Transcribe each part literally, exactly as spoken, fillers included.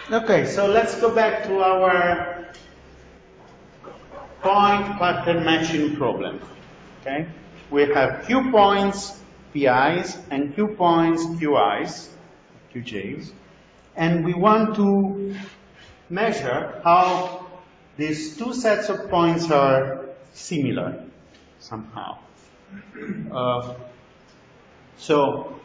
Okay, so let's go back to our point pattern matching problem. Okay, we have Q points P Is and Q points Q Is, Q Js, and we want to measure how these two sets of points are similar somehow. Uh, so,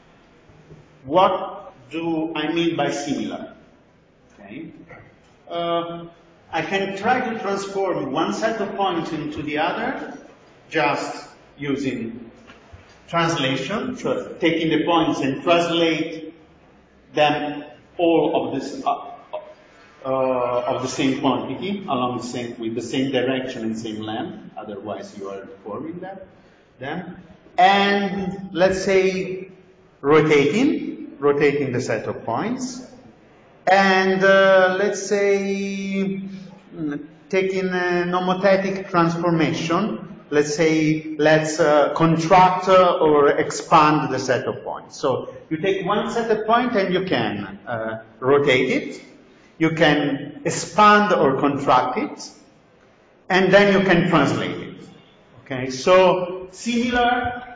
what do I mean by similar? Okay. Uh, I can try to transform one set of points into the other just using translation, so taking the points and translate them all of this uh, uh, of the same quantity along the same with the same direction and same length. Otherwise, you are deforming them. Them and let's say rotating, rotating the set of points. And uh, let's say mm, taking a nomothetic transformation, let's say let's uh, contract uh, or expand the set of points. So you take one set of points and you can uh, rotate it, you can expand or contract it, and then you can translate it. Okay, so similar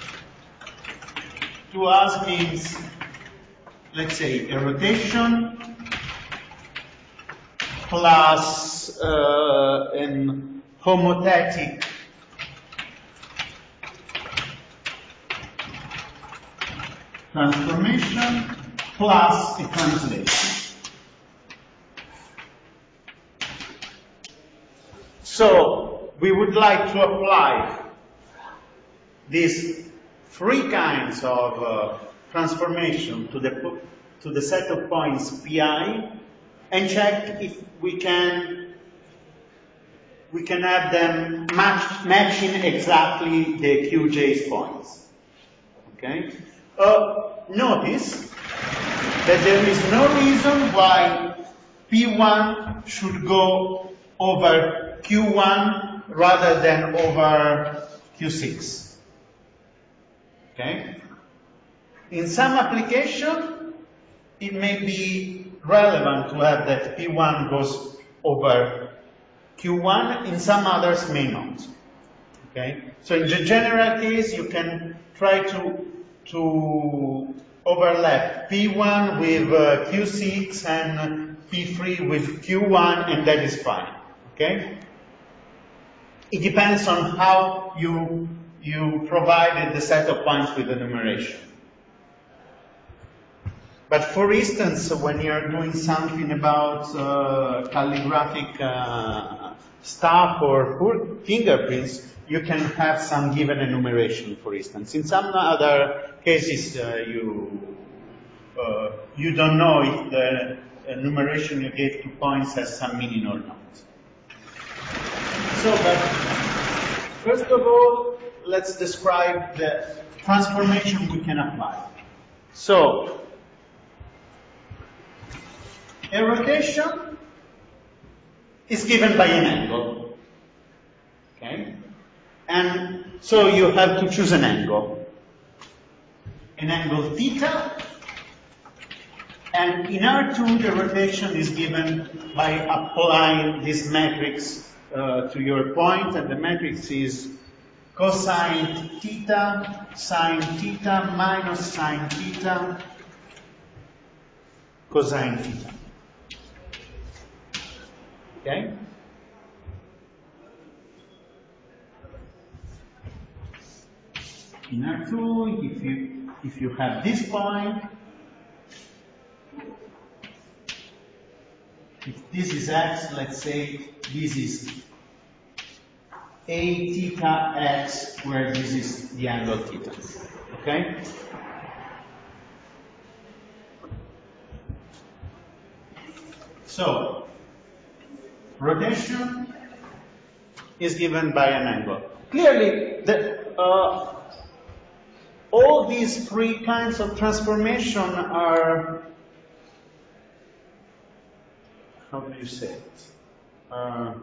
to us means, let's say, a rotation plus uh, an homothetic transformation plus a translation. So we would like to apply these three kinds of uh, transformation to the to the set of points Pi and check if we can we can have them match, matching exactly the Q J's points. Okay. Uh, notice that there is no reason why P one should go over Q one rather than over Q six. Okay? In some application, it may be relevant to have that P one goes over Q one, in some others may not. Okay? So in the general case, you can try to, to overlap P one with uh, Q six and P three with Q one, and that is fine. Okay? It depends on how you, you provided the set of points with the numeration. But for instance, when you're doing something about uh, calligraphic uh, stuff or fingerprints, you can have some given enumeration, for instance. In some other cases, uh, you uh, you don't know if the enumeration you gave to points has some meaning or not. So, but first of all, let's describe the transformation we can apply. So, a rotation is given by an angle. Okay? And so you have to choose an angle. An angle theta. And in R two, the rotation is given by applying this matrix uh, to your point, and the matrix is cosine theta, sine theta, minus sine theta, cosine theta. Okay? In R two, if you, if you have this point, if this is x, let's say this is a theta x, where this is the angle theta. Okay? So, rotation is given by an angle. Clearly, the, uh, all these three kinds of transformation are, how do you say it? Uh,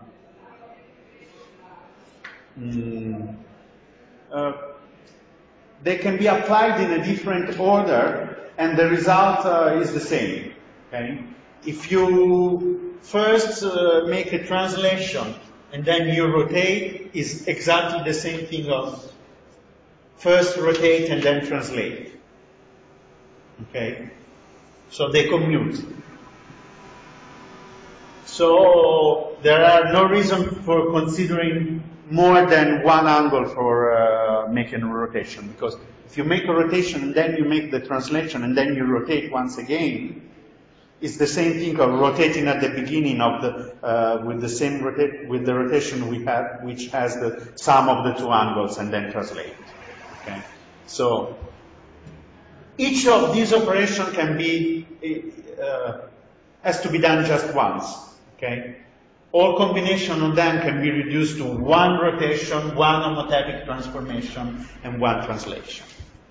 mm, uh, they can be applied in a different order, and the result uh, is the same. Okay? if you first uh, make a translation and then you rotate, is exactly the same thing of first rotate and then translate. Okay? So they commute. So there are no reason for considering more than one angle for uh, making a rotation, because if you make a rotation and then you make the translation and then you rotate once again, it's the same thing of rotating at the beginning of the uh, with the same rota with the rotation we have, which has the sum of the two angles, and then translate. Okay, so each of these operations can be uh, has to be done just once. Okay, all combination of them can be reduced to one rotation, one homotopy transformation, and one translation.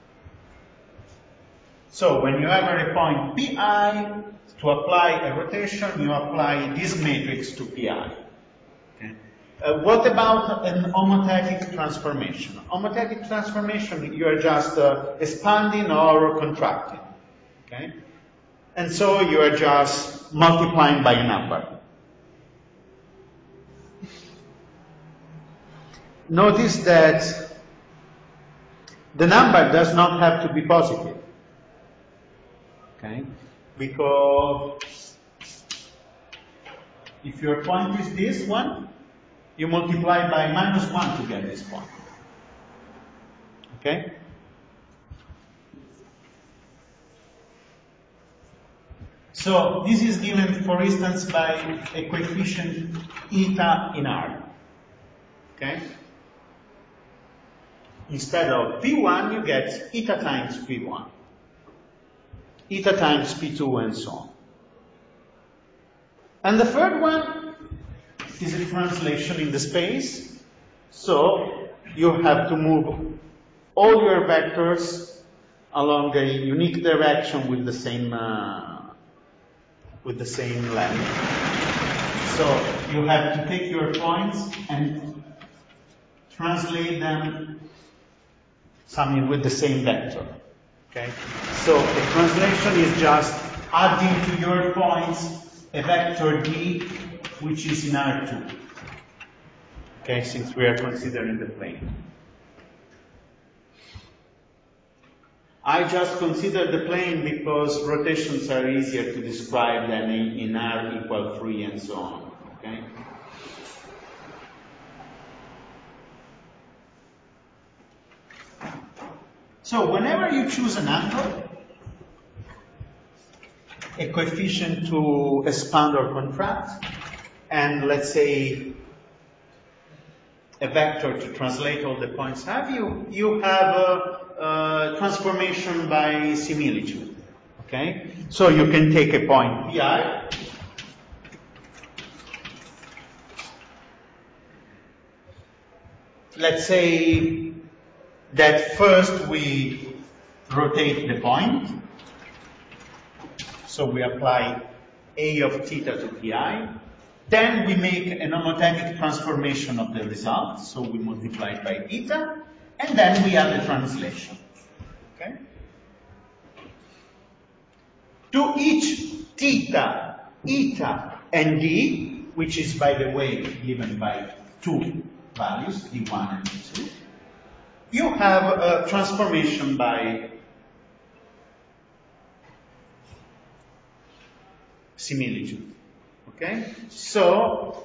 So when you have a point Pi, to apply a rotation, you apply this matrix to Pi. Okay. Uh, what about an homothetic transformation? Homothetic transformation, you are just uh, expanding or contracting. Okay? And so you are just multiplying by a number. Notice that the number does not have to be positive. Okay? Because if your point is this one, you multiply by minus one to get this point. Okay? So this is given, for instance, by a coefficient eta in R. Okay? Instead of P one, you get eta times P one. Eta times P two, and so on. And the third one is a translation in the space. So you have to move all your vectors along a unique direction with the same uh, with the same length. So you have to take your points and translate them something with the same vector. Okay? So a translation is just adding to your points a vector d, which is in R two. Okay, since we are considering the plane. I just consider the plane because rotations are easier to describe than in, in R equal three and so on. Okay? So whenever you choose an angle, a coefficient to expand or contract, and let's say a vector to translate all the points have, you, you have a, a transformation by similitude. Okay? So you can take a point Pi, let's say that first we rotate the point. So we apply A of theta to Pi. Then we make an homotopy transformation of the result. So we multiply it by eta. And then we add the translation. Okay? To each theta, eta, and d, which is, by the way, given by two values, d one and d two, you have a transformation by similitude. Okay? So,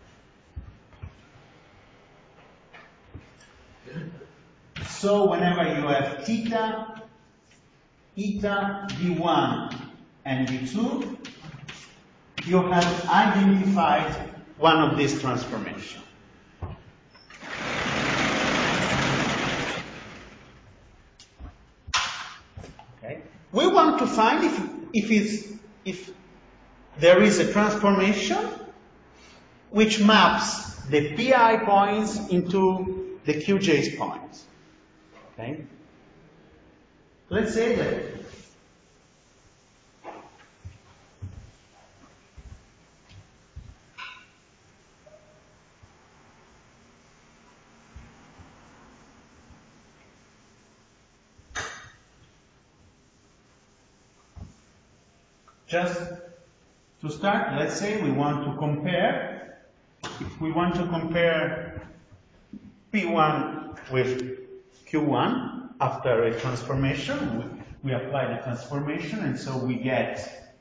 so whenever you have theta, eta, d one, and d two, you have identified one of these transformations. Okay? We want to find if, if, it's, if there is a transformation which maps the Pi points into the Q J's points. Okay? Let's say that just To start, let's say we want to compare, if we want to compare P one with Q one after a transformation, we, we apply the transformation, and so we get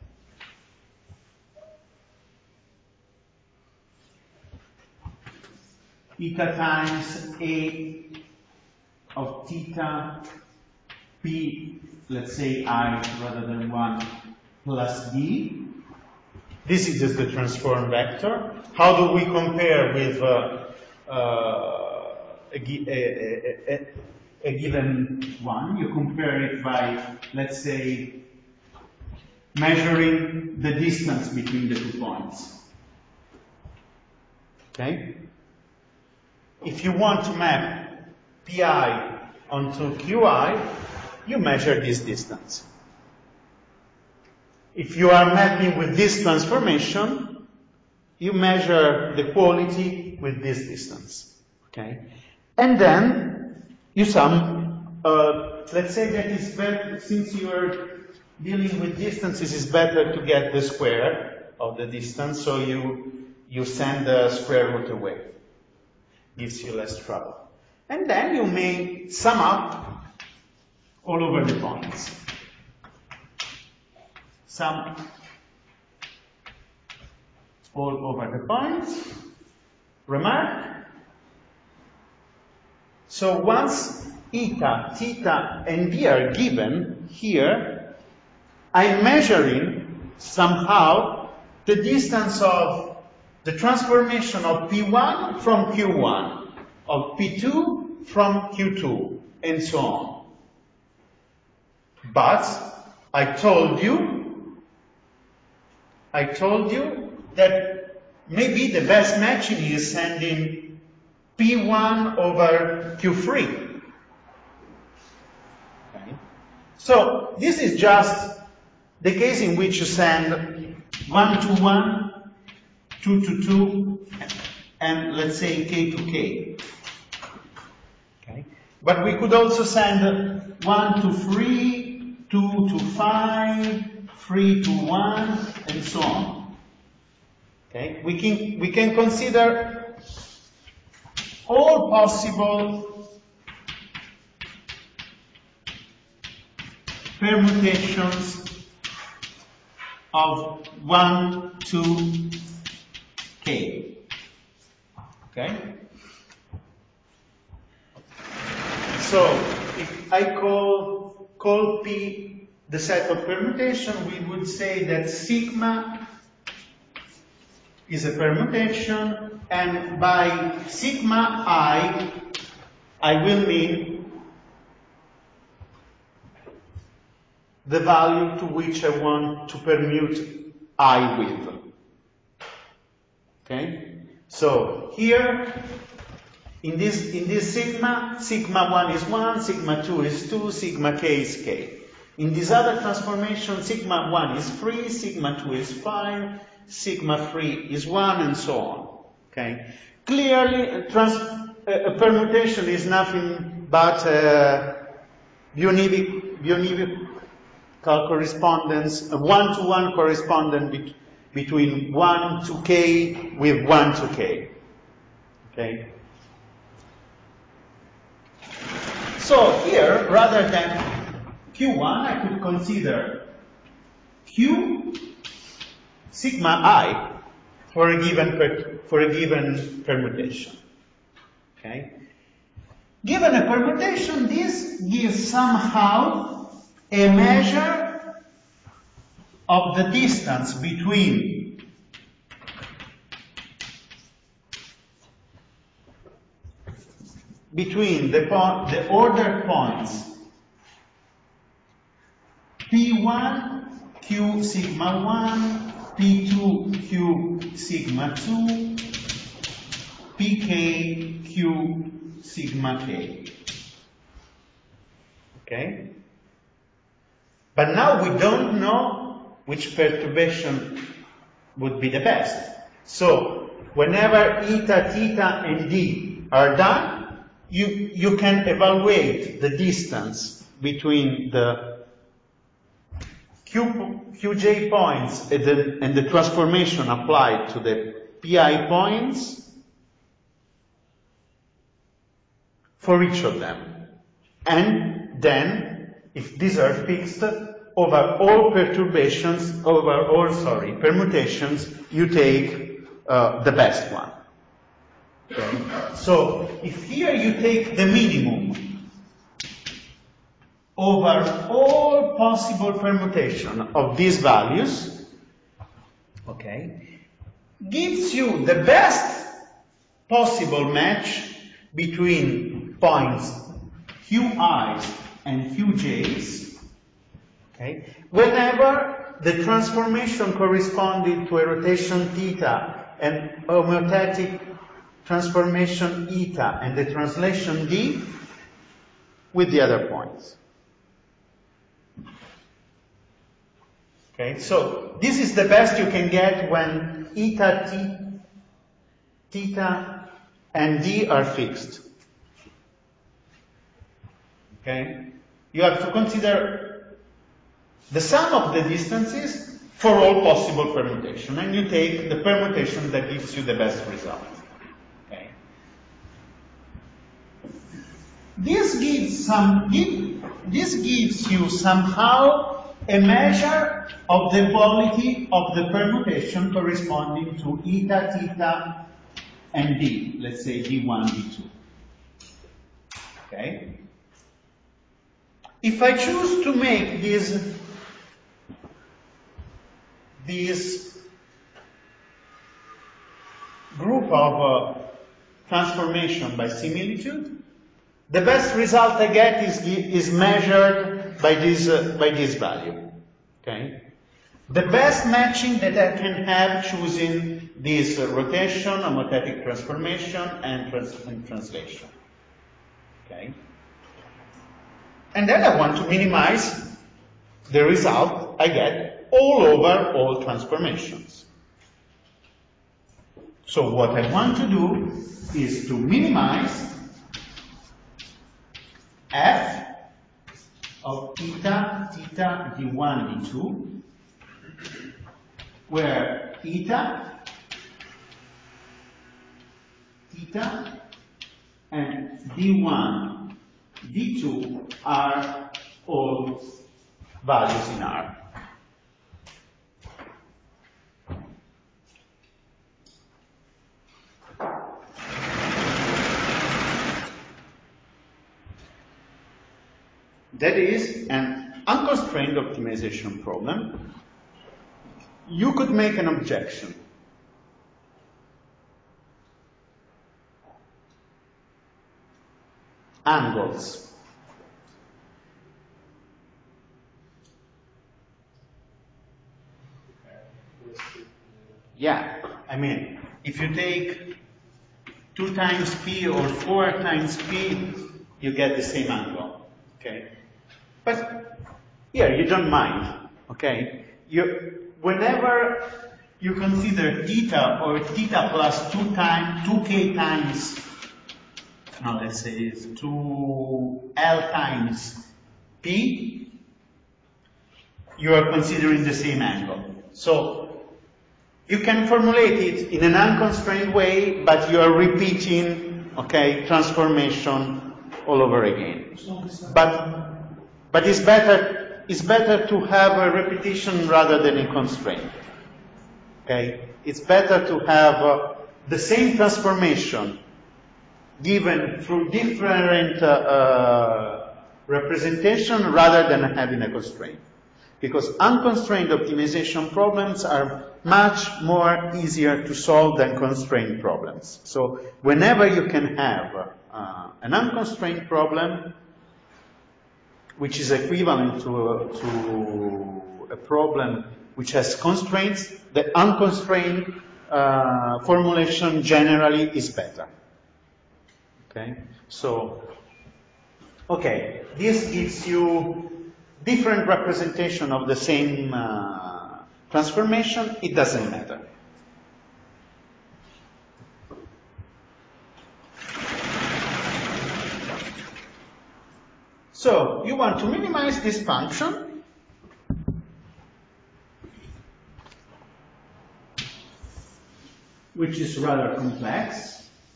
eta times A of theta P, let's say I rather than one, plus D. This is just the transform vector. How do we compare with uh, uh, a, a, a, a given one? You compare it by, let's say, measuring the distance between the two points. Okay? If you want to map Pi onto Qi, you measure this distance. If you are mapping with this transformation, you measure the quality with this distance. Okay? And then you sum, uh, let's say that it's better, since you are dealing with distances, it's better to get the square of the distance, so you, you send the square root away. Gives you less trouble. And then you may sum up all over the points. Sum all over the points. Remark. So once eta, theta, and d are given here, I'm measuring somehow the distance of the transformation of P one from Q one, of P two from Q two, and so on. But I told you I told you that maybe the best matching is sending P one over Q three. Okay. So this is just the case in which you send one to one, two to two, and let's say k to k. Okay. But we could also send one to three, two to five, three to one, and so on. Okay? We can, we can consider all possible permutations of one to k. Okay? So, if I call, call P the set of permutation, we would say that sigma is a permutation, and by sigma I, I will mean the value to which I want to permute I with. Okay? So here, in this, in this sigma, sigma one is one, sigma two is two, sigma k is k. In this other transformation, sigma one is three, sigma two is five, sigma three is one, and so on. Okay? Clearly, a, trans a permutation is nothing but a univocal correspondence, a one-to-one correspondence be between one to k with one to k. Okay? So here, rather than Q one, I could consider Q sigma I for a given per, for a given permutation. Okay? Given a permutation, this gives somehow a measure of the distance between between the, the ordered points P one, Q sigma one, P two, Q sigma two, P k, Q sigma k. Okay? But now we don't know which perturbation would be the best. So, whenever eta, theta, and d are done, you, you can evaluate the distance between the Q, Qj points and the, and the transformation applied to the Pi points for each of them. And then, if these are fixed, over all perturbations, over all, sorry, permutations, you take uh, the best one. Okay? So, if here you take the minimum over all possible permutation of these values, okay, gives you the best possible match between points Qi's and Qj's, okay, whenever the transformation corresponding to a rotation theta and homeostatic transformation eta and the translation d with the other points. Okay, so this is the best you can get when eta, t, theta, and d are fixed. Okay, you have to consider the sum of the distances for all possible permutation, and you take the permutation that gives you the best result. Okay, this gives some. This gives you somehow a measure of the quality of the permutation corresponding to eta, theta, and d. Let's say d one, d two. Okay? If I choose to make this, this group of uh, transformation by similitude, the best result I get is, is measured by this, uh, by this value. Okay? The best matching that I can have choosing this uh, rotation, homothetic transformation, and, trans and translation. Okay? And then I want to minimize the result I get all over all transformations. So what I want to do is to minimize f of eta, theta, d one, d two, where eta, theta, and d one, d two are all values in R. That is an unconstrained optimization problem. You could make an objection. Angles. Yeah, I mean, if you take two times p or four times p, you get the same angle, okay? But here, you don't mind, okay? You, whenever you consider theta or theta plus two times, two k times, no, let's say it's two L times p, you are considering the same angle. So, you can formulate it in an unconstrained way, but you are repeating, okay, transformation all over again. But, but it's better, it's better to have a repetition rather than a constraint. Okay? It's better to have uh, the same transformation given through different uh, uh, representation rather than having a constraint. Because unconstrained optimization problems are much more easier to solve than constrained problems. So whenever you can have uh, an unconstrained problem, which is equivalent to a, to a problem which has constraints, the unconstrained uh, formulation generally is better. Okay? So, okay, this gives you different representation of the same uh, transformation. It doesn't matter. So you want to minimize this function which is rather complex.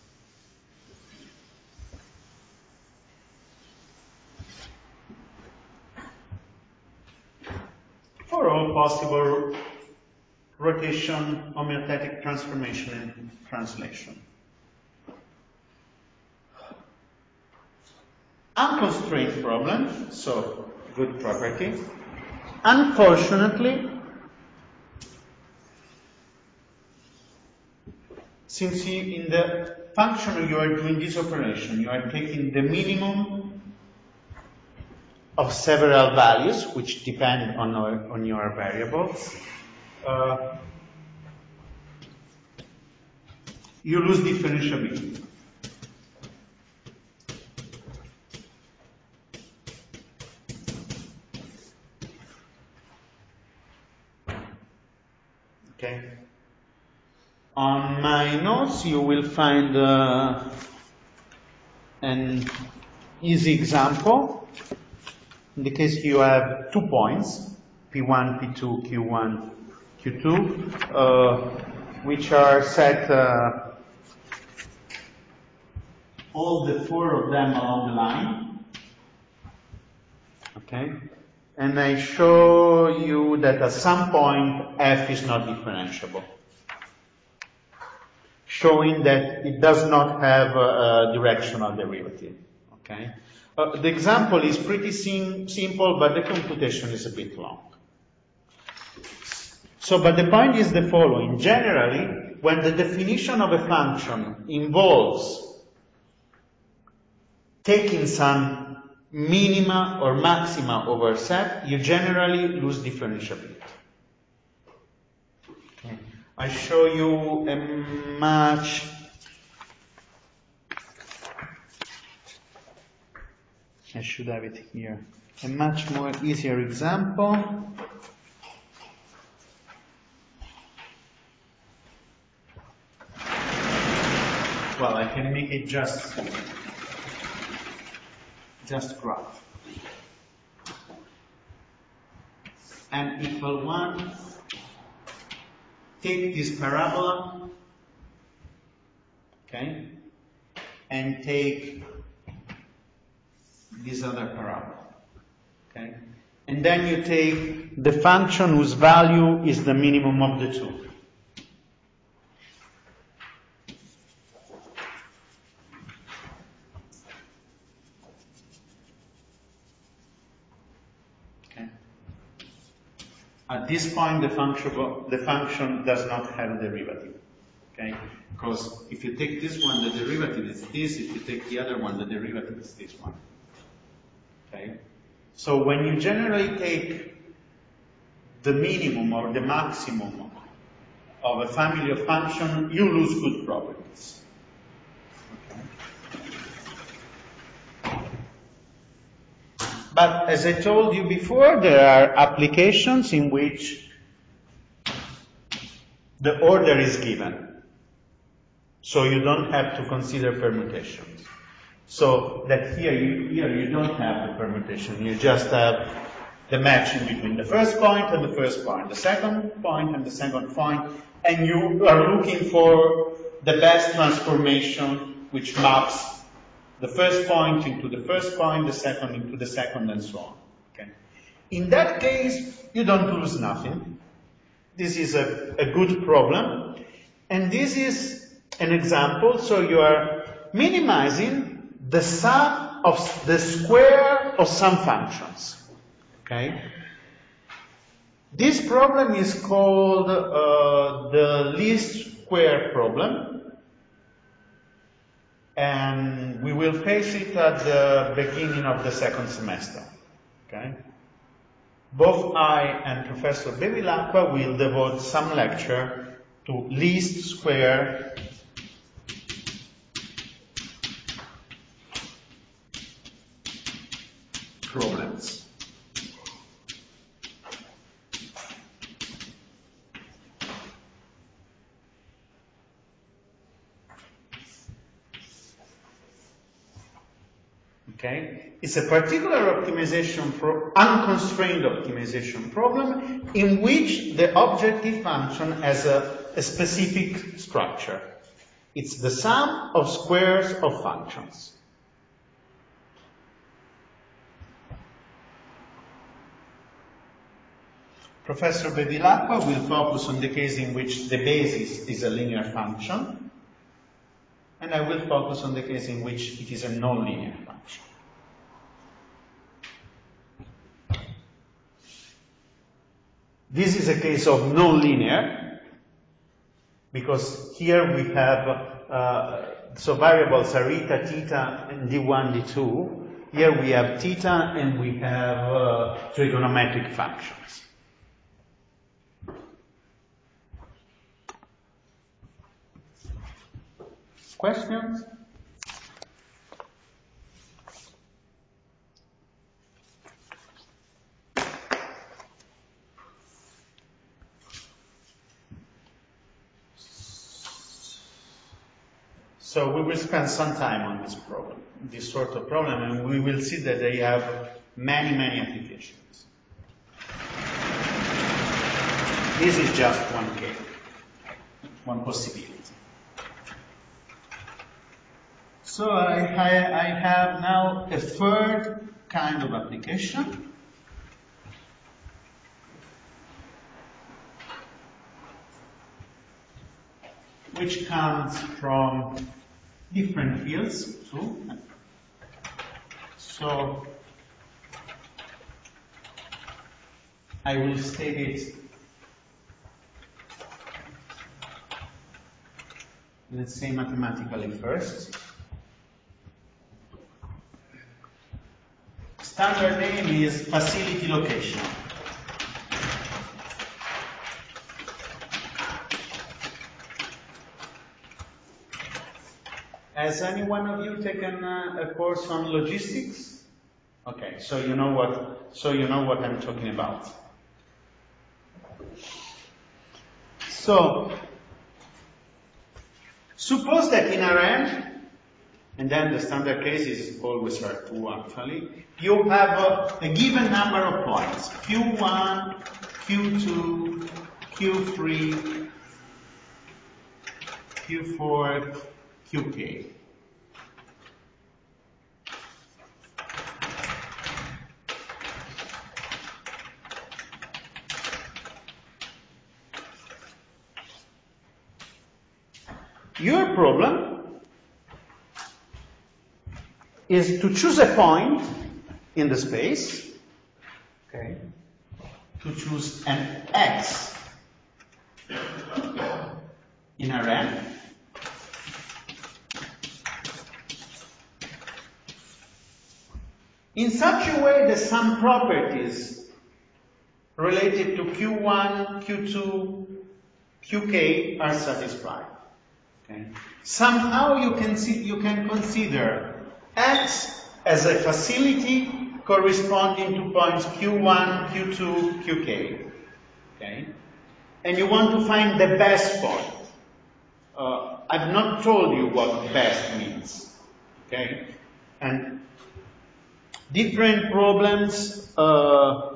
For all possible rotation, homeostatic transformation, and translation. Unconstrained problem, so good property. Unfortunately, since you, in the function you are doing this operation, you are taking the minimum of several values, which depend on, our, on your variables, uh, you lose differentiability. Okay. On my notes, you will find uh, an easy example. In the case you have two points, P one, P two, Q one, Q two, uh, which are set, uh, all the four of them along the line. Okay. And I show you that at some point f is not differentiable, showing that it does not have a, a directional derivative. Okay. Uh, the example is pretty sim simple, but the computation is a bit long. So, but the point is the following. Generally, when the definition of a function involves taking some minima or maxima over set, you generally lose differentiability. Okay. I show you a much I should have it here. A much more easier example. Well, I can make it just just graph. N equal one. Take this parabola, okay, and take this other parabola, okay, and then you take the function whose value is the minimum of the two. At this point, the function, the function does not have a derivative, okay? Because if you take this one, the derivative is this. If you take the other one, the derivative is this one, okay? So when you generally take the minimum or the maximum of a family of functions, you lose good properties. But as I told you before, there are applications in which the order is given. So you don't have to consider permutations. So that here you, here you don't have the permutation. You just have the matching between the first point and the first point, the second point and the second point, and you are looking for the best transformation which maps the first point into the first point, the second into the second, and so on. Okay. In that case, you don't lose nothing. This is a, a good problem. And this is an example. So you are minimizing the sum of the square of some functions. Okay. This problem is called uh, the least square problem. And we will face it at the beginning of the second semester. Okay? Both I and Professor Bevilacqua will devote some lecture to least square problems. Okay? It's a particular optimization, pro unconstrained optimization problem in which the objective function has a a specific structure. It's the sum of squares of functions. Professor Bevilacqua will focus on the case in which the basis is a linear function, and I will focus on the case in which it is a nonlinear function. This is a case of nonlinear, because here we have, uh, so variables are eta, theta, and d one, d two. Here we have theta, and we have uh, trigonometric functions. Questions? So we will spend some time on this problem, this sort of problem, and we will see that they have many, many applications. This is just one case, one possibility. So I, I, I have now a third kind of application. Which comes from different fields too. So I will state it, let's say mathematically first. Standard name is facility location. Has any one of you taken uh, a course on logistics? Okay, so you know what, so you know what I'm talking about. So, suppose that in R N, and then the standard case is always R two actually, you have a, a given number of points, Q one, Q two, Q three, Q four, Q K. Your problem is to choose a point in the space, okay, to choose an X in R N, in such a way that some properties related to Q one, Q two, Q K are satisfied. Okay. Somehow you can see, you can consider X as a facility corresponding to points Q one, Q two, Q K. Okay? And you want to find the best point. Uh, I've not told you what best means. Okay? And different problems uh,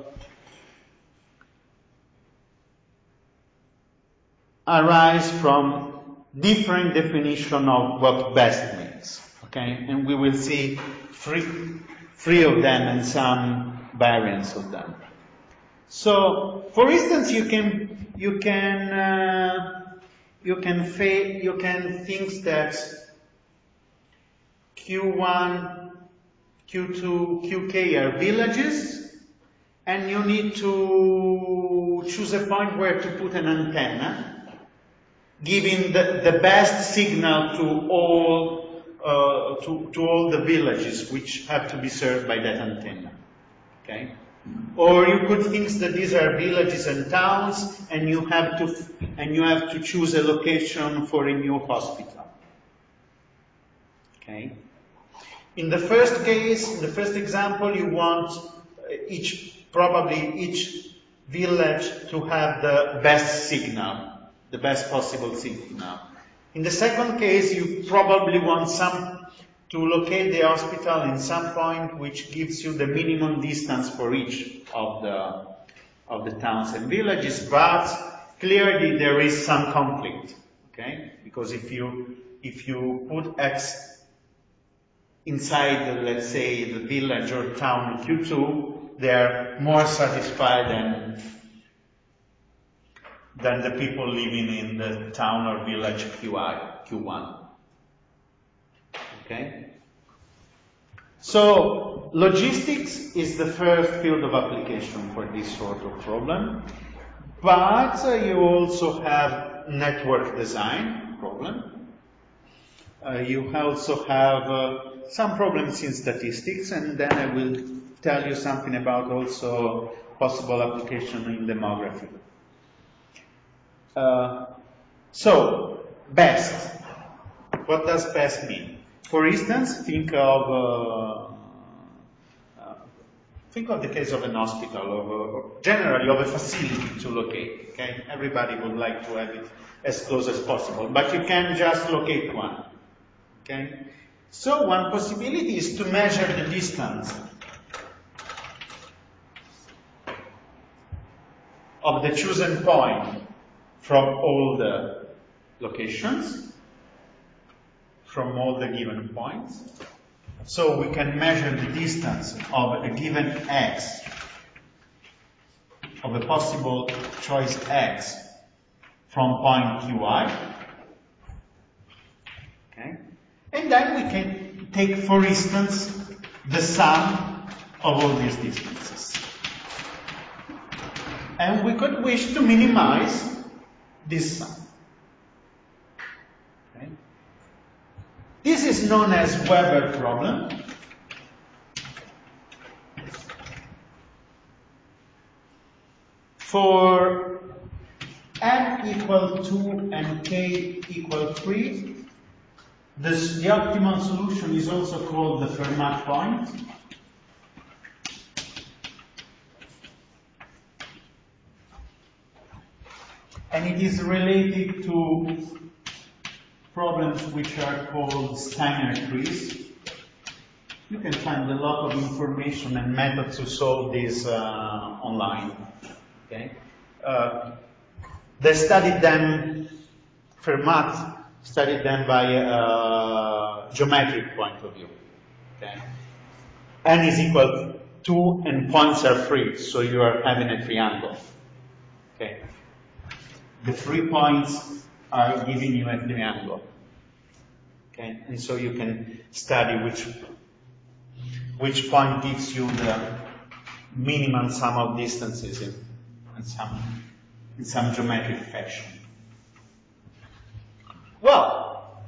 arise from different definition of what best means. Okay? And we will see three, three of them and some variants of them. So, for instance, you can you can uh, you can fa you can think that Q one, Q two, Q K are villages, and you need to choose a point where to put an antenna, giving the, the best signal to all uh, to to all the villages which have to be served by that antenna. Okay. Or you could think that these are villages and towns, and you have to and you have to choose a location for a new hospital. Okay. In the first case, in the first example, you want each probably each village to have the best signal, the best possible signal. In the second case, you probably want some to locate the hospital in some point which gives you the minimum distance for each of the of the towns and villages, but clearly there is some conflict, okay? Because if you, if you put X inside, the, let's say, the village or town Q two, they're more satisfied than, than the people living in the town or village Q I, Q one. Okay? So, logistics is the first field of application for this sort of problem, but uh, you also have network design problem. Uh, you also have uh, some problems in statistics, and then I will tell you something about also possible application in demography. Uh, so, best. What does best mean? For instance, think of uh, uh, think of the case of an hospital, or, or generally of a facility to locate. Okay, everybody would like to have it as close as possible, but you can just locate one. Okay, so one possibility is to measure the distance of the chosen point from all the locations, from all the given points. So we can measure the distance of a given X, of a possible choice X, from point Q I. Okay? And then we can take, for instance, the sum of all these distances. And we could wish to minimize this sum. Okay? This is known as Weber problem. For n equal two and k equal three, this, the optimal solution is also called the Fermat point. And it is related to problems which are called Steiner trees. You can find a lot of information and methods to solve these uh, online. Okay, uh, they studied them. Fermat studied them by a uh, geometric point of view. Okay, n is equal to two and points are free, so you are having a triangle. Okay, the free points are giving you a triangle. Okay, and so you can study which which point gives you the minimum sum of distances in, in some in some geometric fashion. Well,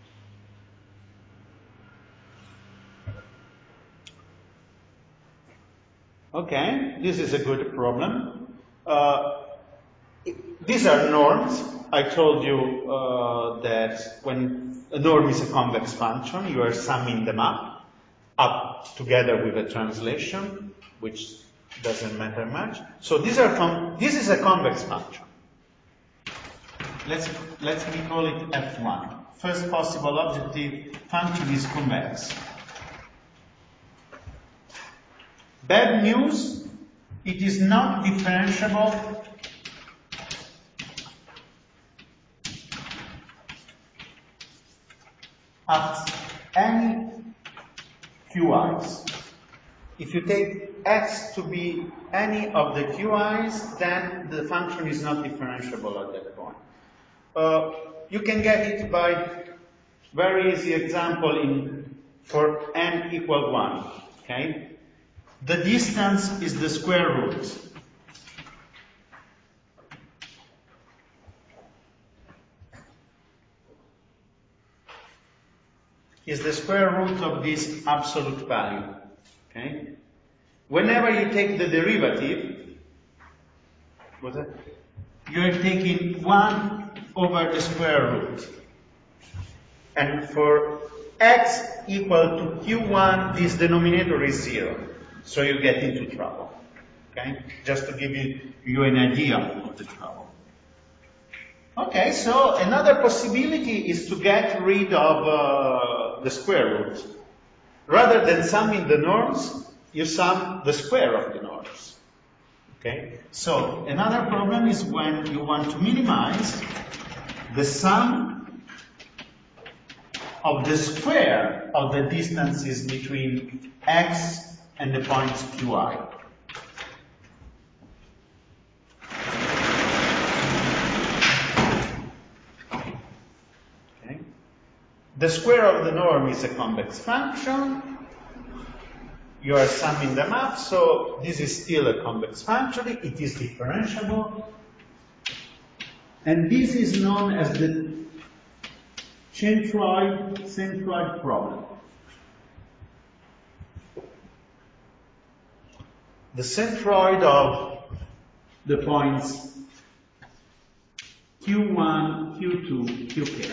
okay, this is a good problem. Uh, these are norms. I told you uh, that when a norm is a convex function, you are summing them up, up together with a translation, which doesn't matter much. So these are com this is a convex function. Let's let me call it F one. First possible objective function is convex. Bad news, it is not differentiable at any Q Is. If you take X to be any of the Q Is, then the function is not differentiable at that point. Uh, you can get it by very easy example in for n equal one. Okay, the distance is the square root. Is the square root of this absolute value. Okay? Whenever you take the derivative, what's that? You are taking one over the square root. And for x equal to q one, this denominator is zero. So you get into trouble. Okay? Just to give you, you an idea of the trouble. Okay, so another possibility is to get rid of uh, the square root. Rather than summing the norms, you sum the square of the norms. Okay? So another problem is when you want to minimize the sum of the square of the distances between x and the points qi. Okay? The square of the norm is a convex function. You are summing them up, so this is still a convex function. It is differentiable. And this is known as the centroid, centroid problem. The centroid of the points Q one, Q two, Q K.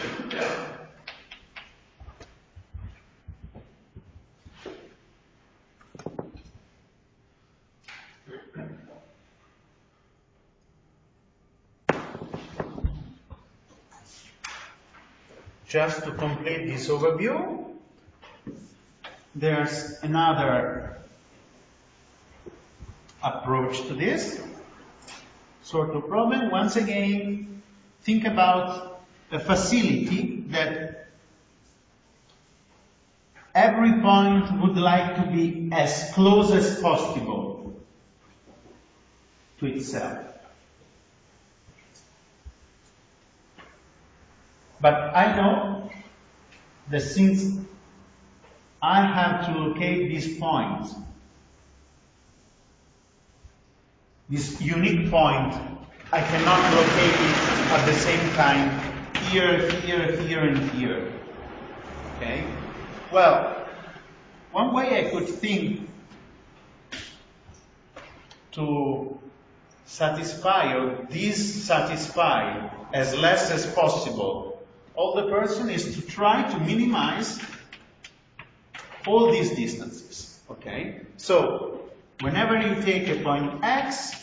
Just to complete this overview, there's another approach to this sort of problem. Once again, think about a facility that every point would like to be as close as possible to itself. But I know that since I have to locate this point, this unique point, I cannot locate it at the same time here, here, here, and here. Okay? Well, one way I could think to satisfy or dissatisfy as less as possible all the person is to try to minimize all these distances. Okay? So, whenever you take a point x,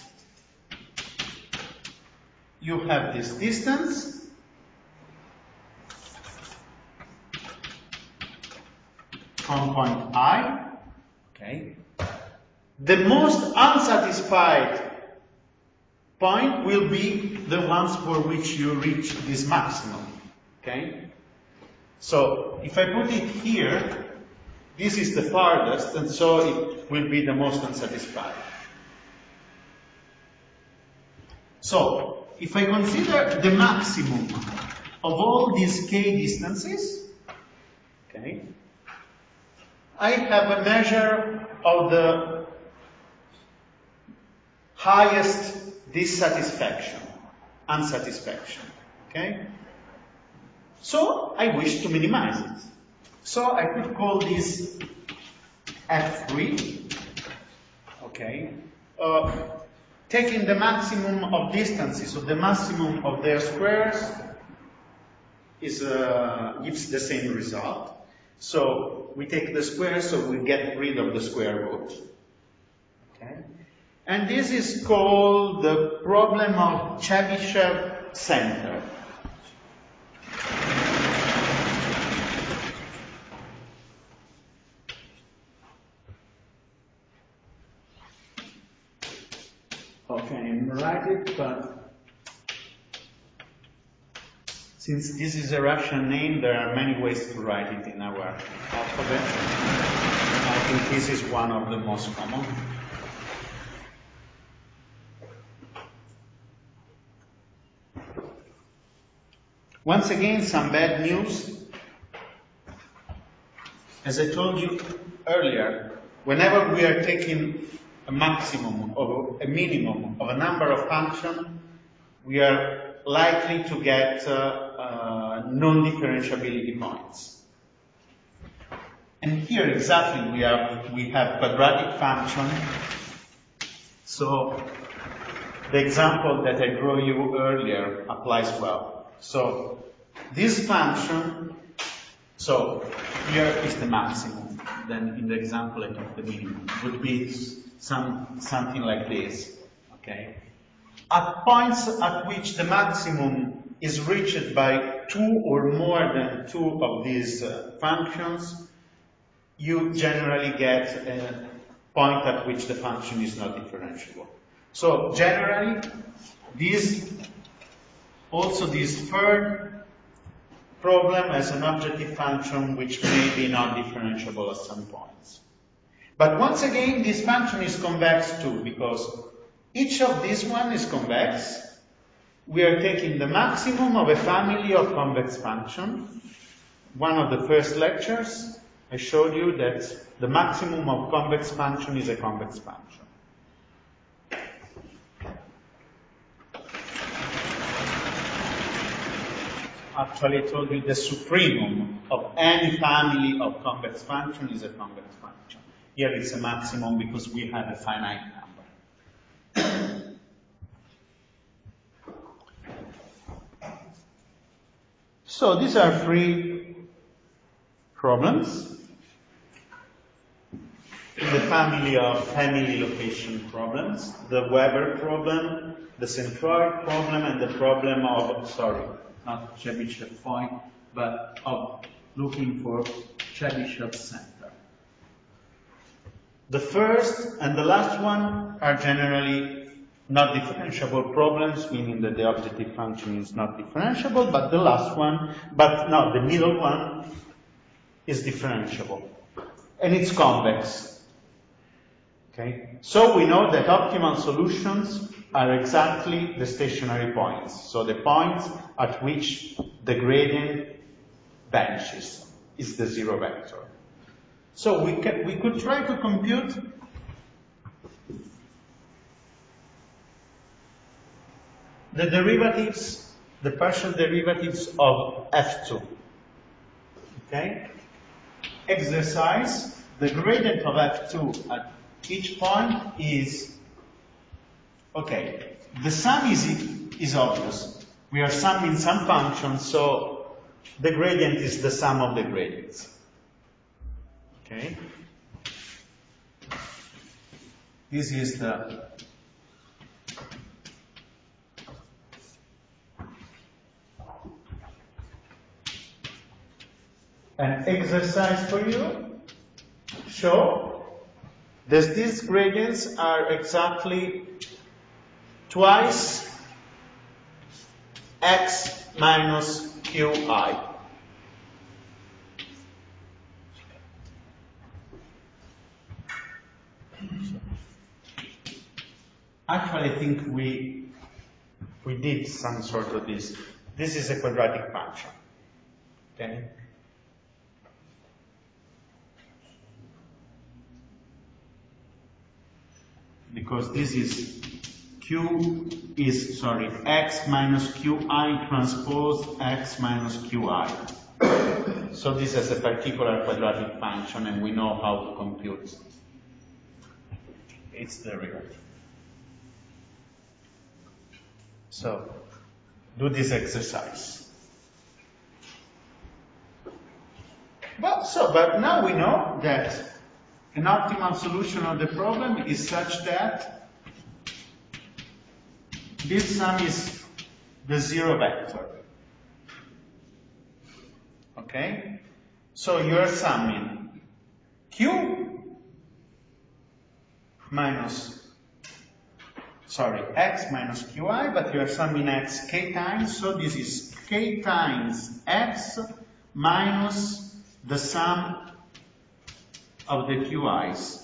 you have this distance. From point I. Okay? The most unsatisfied point will be the ones for which you reach this maximum. Okay? So, if I put it here, this is the farthest, and so it will be the most unsatisfied. So, if I consider the maximum of all these k distances, okay, I have a measure of the highest dissatisfaction, unsatisfaction. Okay? So, I wish to minimize it. So, I could call this F three. Okay? Uh, taking the maximum of distances, so the maximum of their squares is, uh, gives the same result. So, we take the square, so we get rid of the square root. Okay? And this is called the problem of Chebyshev center. Okay, I'm write it, but since this is a Russian name, there are many ways to write it in our alphabet. I think this is one of the most common. Once again, some bad news. As I told you earlier, whenever we are taking a maximum or a minimum of a number of functions, we are likely to get uh, uh, non-differentiability points. And here exactly we have, we have quadratic function. So the example that I drew you earlier applies well. So this function, so here is the maximum. Then in the example I took the minimum. Would be some, something like this. Okay? At points at which the maximum is reached by two or more than two of these uh, functions, you generally get a point at which the function is not differentiable. So generally, this also this third problem has an objective function which may be non-differentiable at some points. But once again, this function is convex too, because each of these one is convex. We are taking the maximum of a family of convex functions. One of the first lectures, I showed you that the maximum of convex function is a convex function. Actually, I told you the supremum of any family of convex function is a convex function. Here it's a maximum because we have a finite number. So these are three problems in the family of family location problems: the Weber problem, the centroid problem, and the problem of, sorry, not Chebyshev point, but of looking for Chebyshev center. The first and the last one are generally not differentiable problems, meaning that the objective function is not differentiable, but the last one, but no, the middle one is differentiable. And it's convex. Okay? So we know that optimal solutions are exactly the stationary points. So the points at which the gradient vanishes is the zero vector. So we, can, we could try to compute the derivatives, the partial derivatives of F two. Okay? Exercise, the gradient of F two at each point is, okay, the sum is, is obvious. We are summing some functions, so the gradient is the sum of the gradients. Okay? This is the an exercise for you. Show that these gradients are exactly twice x minus qi. Actually, I think we we did some sort of this. This is a quadratic function. Okay? Because this is q is, sorry, x minus qi transpose x minus qi. So this is a particular quadratic function and we know how to compute its derivative. So, do this exercise. Well, so, but now we know that an optimal solution of the problem is such that this sum is the zero vector. Okay? So you are summing q minus, sorry, x minus qi, but you are summing x k times, so this is k times x minus the sum of the qi's.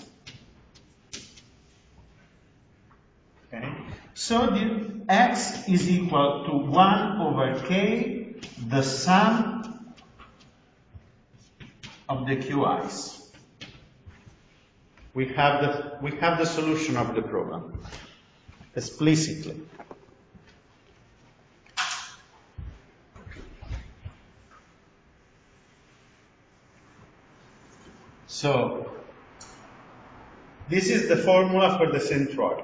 Okay? So the x is equal to one over k, the sum of the qi's. We have the, we have the solution of the problem explicitly. So, this is the formula for the centroid.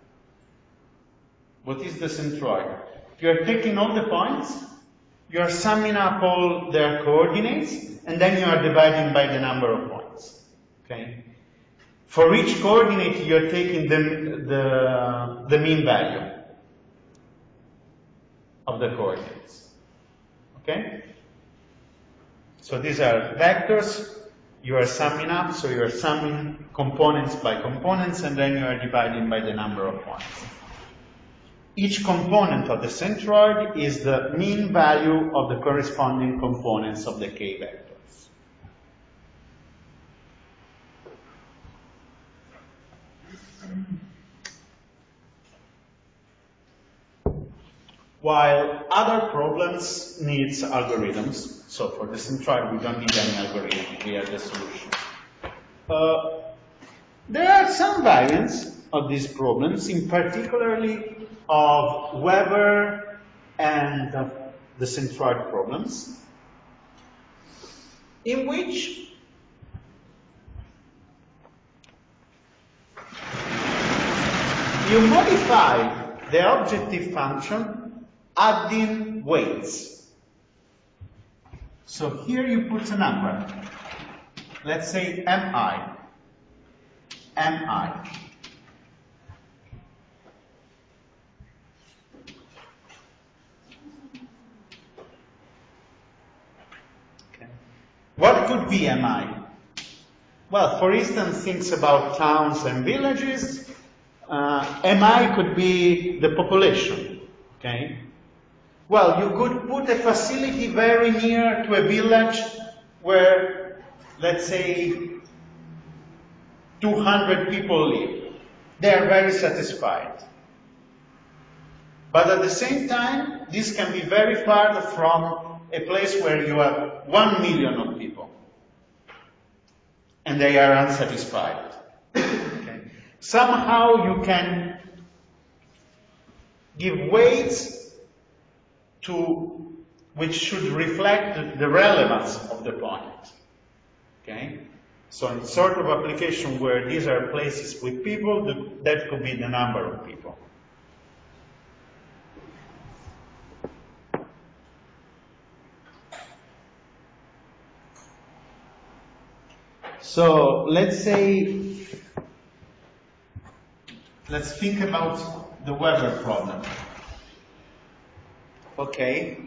What is the centroid? You are taking all the points, you are summing up all their coordinates, and then you are dividing by the number of points. Okay? For each coordinate, you are taking the, the, the mean value of the coordinates. Okay? So these are vectors you are summing up, so you are summing components by components, and then you are dividing by the number of points. Each component of the centroid is the mean value of the corresponding components of the K vectors. While other problems needs algorithms, so for the centroid we don't need any algorithm, we have the solution. Uh, there are some variants of these problems, in particularly of Weber and uh, the centroid problems, in which you modify the objective function adding weights. So here you put a number. Let's say mi. mi. Okay. What could be mi? Well, for instance, things about towns and villages. Uh, mi could be the population. Okay. Well, you could put a facility very near to a village where, let's say, two hundred people live. They are very satisfied. But at the same time, this can be very far from a place where you have one million of people. And they are unsatisfied. Okay. Somehow you can give weights to which should reflect the relevance of the point. Okay? So in sort of application where these are places with people, the, that could be the number of people. So let's say, let's think about the Weber problem. Okay.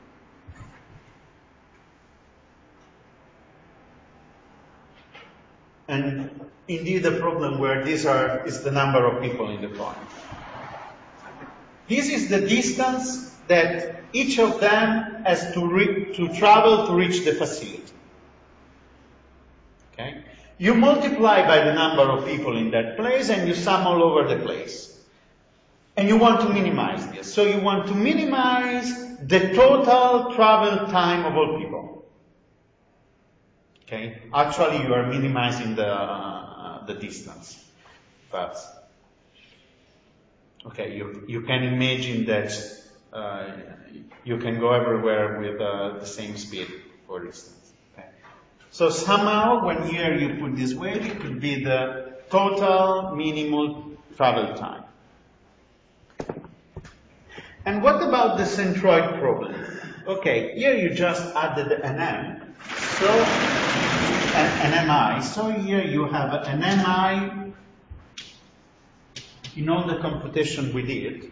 And indeed a problem where these are is the number of people in the point. This is the distance that each of them has to, re to travel to reach the facility. Okay? You multiply by the number of people in that place and you sum all over the place. And you want to minimize this. So you want to minimize the total travel time of all people. Okay? Actually, you are minimizing the, uh, the distance. But, okay, you, you can imagine that uh, you can go everywhere with uh, the same speed, for instance. Okay? So somehow, when here you put this weight, it could be the total minimal travel time. And what about the centroid problem? Okay, here you just added an m, so an, an mi. So here you have an mi in all the computation we did.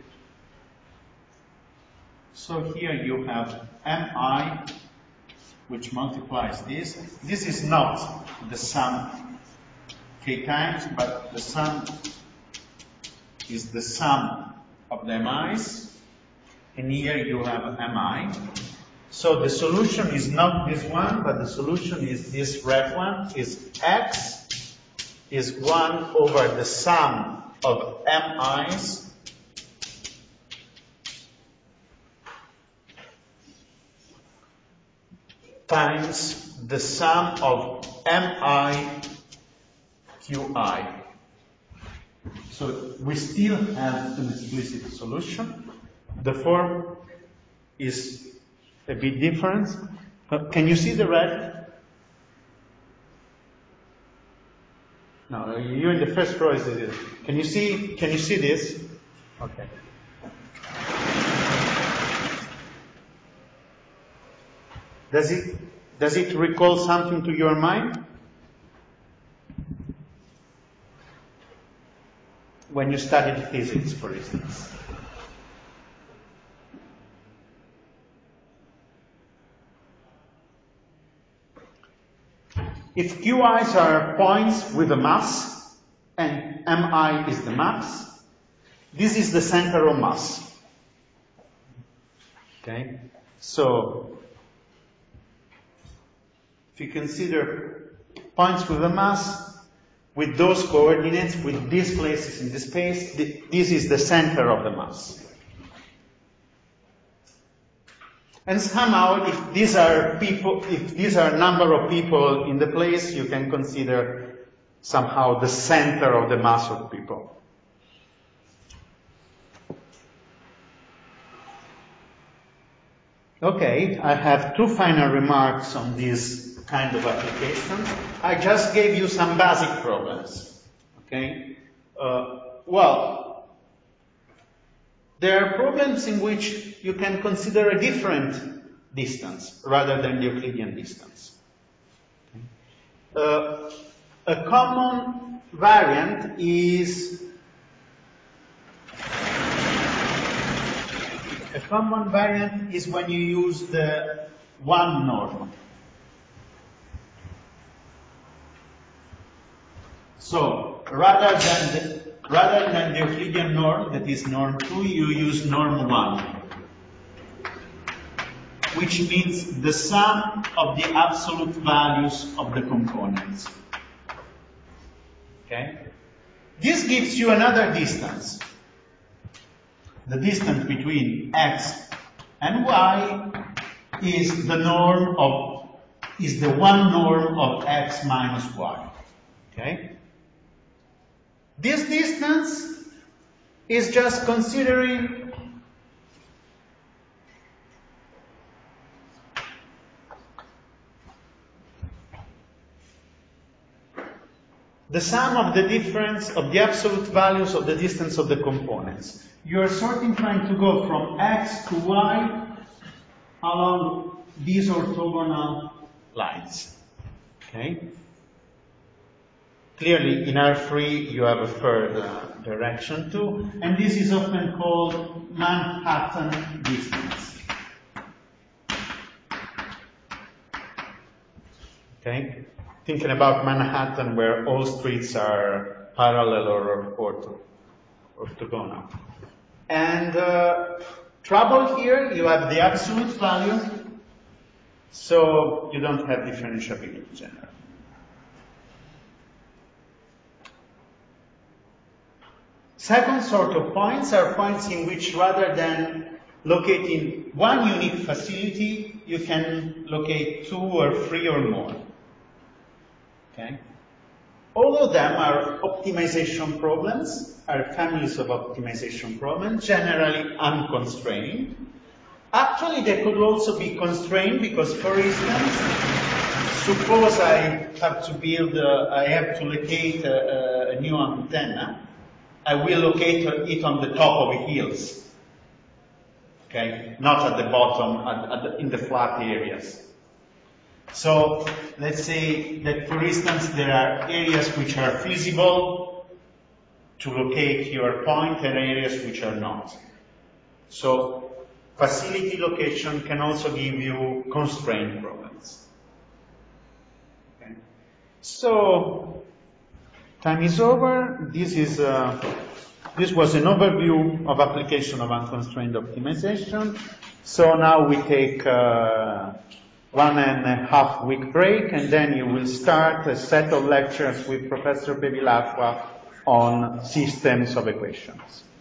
So here you have mi, which multiplies this. This is not the sum k times, but the sum is the sum of the mi's. And here you have mi. So the solution is not this one, but the solution is this red one, is x is one over the sum of mi's times the sum of mi qi. So we still have an explicit solution. The form is a bit different. Uh, can you see the red? No, you're in the first row. Is it? Can you see? Can you see this? Okay. Does it does it recall something to your mind? When you studied physics, for instance. If Qi's are points with a mass, and Mi is the mass, this is the center of mass. Okay? So, if you consider points with a mass, with those coordinates, with these places in the space, this is the center of the mass. And somehow, if these are people, if these are number of people in the place, you can consider somehow the center of the mass of people. Okay, I have two final remarks on this kind of application. I just gave you some basic problems. Okay, uh, well, there are problems in which you can consider a different distance rather than the Euclidean distance. Uh, a common variant is a common variant is when you use the one norm. So rather than the, rather than the Euclidean norm, that is norm two, you use norm one, which means the sum of the absolute values of the components. Okay? This gives you another distance. The distance between x and y is the norm of, is the one norm of x minus y. Okay? This distance is just considering the sum of the difference of the absolute values of the distance of the components. You are sorting trying to go from x to y along these orthogonal lines. Okay? Clearly, in R three, you have a third uh, direction too, and this is often called Manhattan distance. Okay? Thinking about Manhattan where all streets are parallel or ortho, orthogonal. And uh, trouble here, you have the absolute value, so you don't have differentiability generally. Second sort of points are points in which rather than locating one unique facility, you can locate two or three or more. Okay? All of them are optimization problems, are families of optimization problems, generally unconstrained. Actually, they could also be constrained because, for instance, suppose I have to build, a, I have to locate a, a new antenna. I will locate it on the top of hills, okay? Not at the bottom, at, at the, in the flat areas. So let's say that, for instance, there are areas which are feasible to locate your point and areas which are not. So facility location can also give you constraint problems. Okay. So time is over. This is uh, this was an overview of application of unconstrained optimization. So now we take uh, one and a half week break, and then you will start a set of lectures with Professor Bevilacqua on systems of equations.